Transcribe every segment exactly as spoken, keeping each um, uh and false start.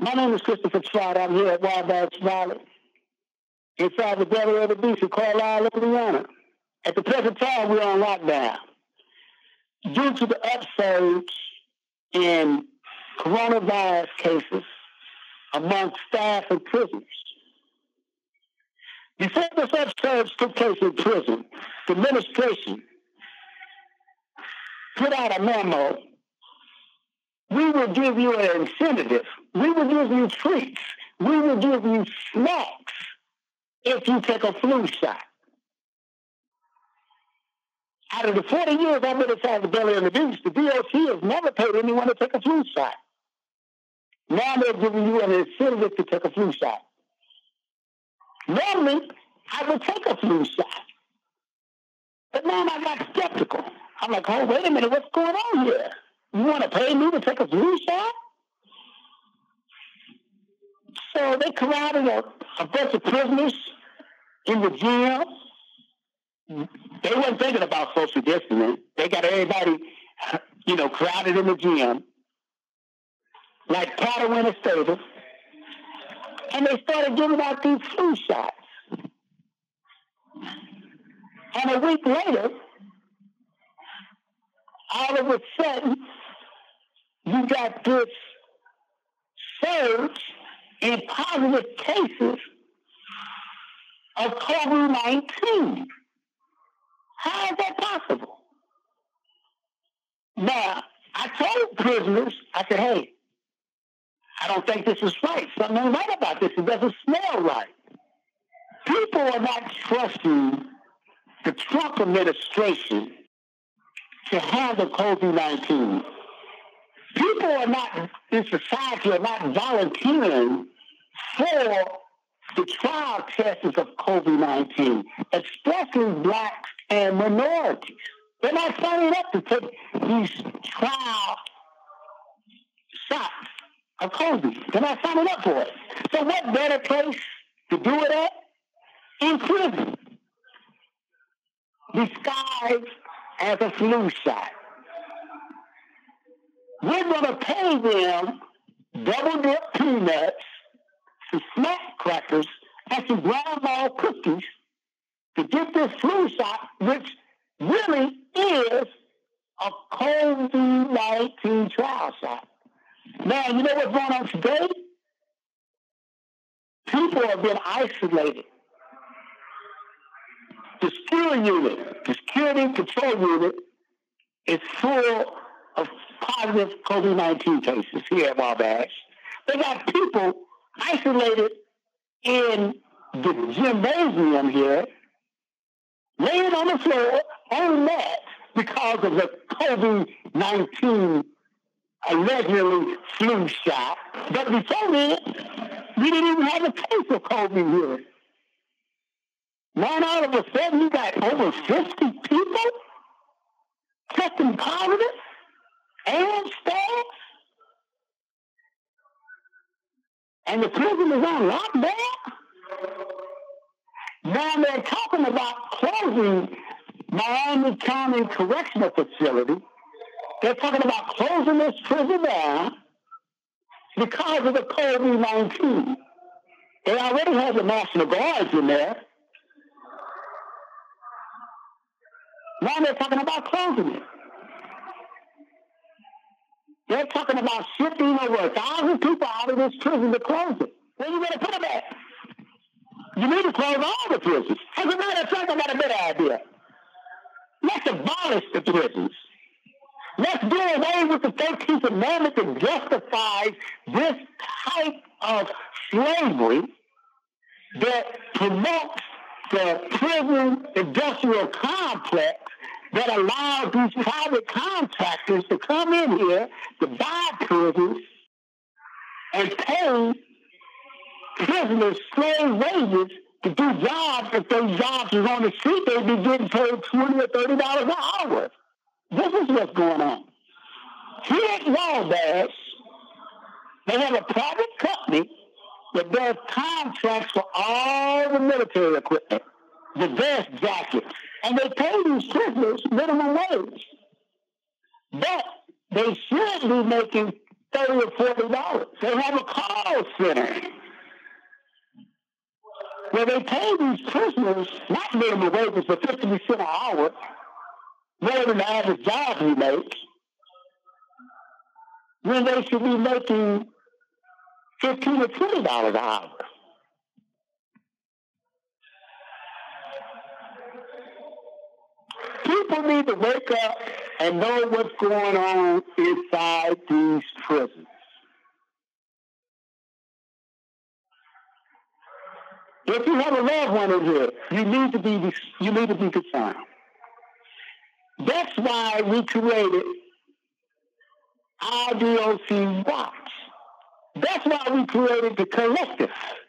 My name is Christopher Trout. I'm here at Wabash Valley, inside the Belly of the Beast in Carlisle, Louisiana. At the present time, we're on lockdown due to the upsurge in coronavirus cases among staff and prisoners. Before this upsurge took place in prison, the administration put out a memo. We will give you an incentive. We will give you treats. We will give you snacks if you take a flu shot. Out of the forty years I've been inside the Belly of the Beast, the D O C has never paid anyone to take a flu shot. Now they're giving you an incentive to take a flu shot. Normally, I would take a flu shot. But now I got skeptical. I'm like, oh, wait a minute, what's going on here? You want to pay me to take a flu shot? So they crowded a, a bunch of prisoners in the gym. They weren't thinking about social distancing. They got everybody, you know, crowded in the gym, like cattle in a stable. And they started giving out these flu shots. And a week later, all of a sudden, you got this surge in positive cases of COVID nineteen. How is that possible? Now, I told prisoners, I said, hey, I don't think this is right. Something ain't right about this. It doesn't smell right. People are not trusting the Trump administration to handle COVID nineteen. People are not, in society, are not volunteering for the trial tests of COVID nineteen, especially blacks and minorities. They're not signing up to take these trial shots of COVID. They're not signing up for it. So what better place to do it at? In prison. Disguised as a flu shot. We're going to pay them double dip peanuts, some snack crackers, and some grandma cookies to get this flu shot, which really is a COVID nineteen trial shot. Now, you know what's going on today? People have been isolated. The security unit, the security control unit, is full of positive COVID nineteen cases here at Wabash. They got people isolated in the gymnasium here, laying on the floor on that because of the COVID nineteen allegedly flu shot. But before then, we didn't even have a case of COVID here. Now all of a sudden you got over fifty people testing positive and staff. And the prison is on lockdown. Now they're talking about closing Miami County Correctional Facility. They're talking about closing this prison down because of the COVID nineteen. They already have the National Guards in there. Now they're talking about closing it. They're talking about shipping over a thousand people out of this prison to close it. Where you going to put them at? You need to close all the prisons. As a matter of fact, I got a better idea. Let's abolish the prisons. Let's do away with the thirteenth Amendment that justifies this type of slavery that promotes the prison industrial complex that allows these private contractors to come in here to buy prisons and pay prisoners slave wages to do jobs. If those jobs are on the street, they'd be getting paid twenty or thirty dollars an hour. This is what's going on. Here at Wabash, they have a private company that does contracts for all the military equipment, the vest jackets, and they pay these prisoners minimum wage. But they should be making thirty or forty dollars. They have a call center where they pay these prisoners not minimum wages, but fifty cents an hour, more than the average job you make, when they should be making fifteen or twenty dollars an hour. People need to wake up and know what's going on inside these prisons. If you have a loved one in here, you need to be you need to be concerned. That's why we created I D O C Watch. That's why we created the collective,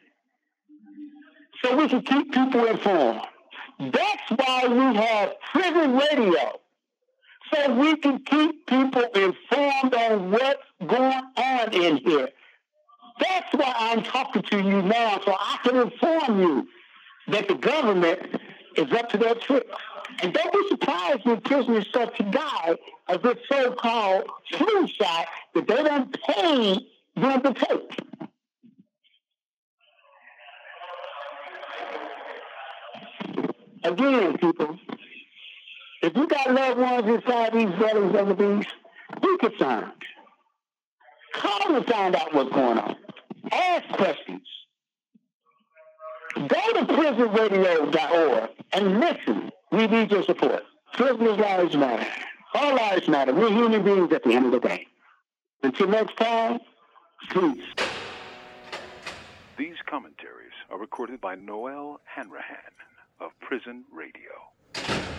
so we can keep people informed. That's why we have prison radio, so we can keep people informed on what's going on in here. That's why I'm talking to you now, so I can inform you that the government is up to their tricks. And don't be surprised when prisoners start to die of this so-called flu shot that they don't pay them to take. Again, people, if you got loved ones inside these bellies of the beast, be concerned. Call and find out what's going on. Ask questions. Go to prison radio dot org and listen. We need your support. Prisoners' lives matter. All lives matter. We're human beings at the end of the day. Until next time, peace. These commentaries are recorded by Noel Hanrahan of Prison Radio.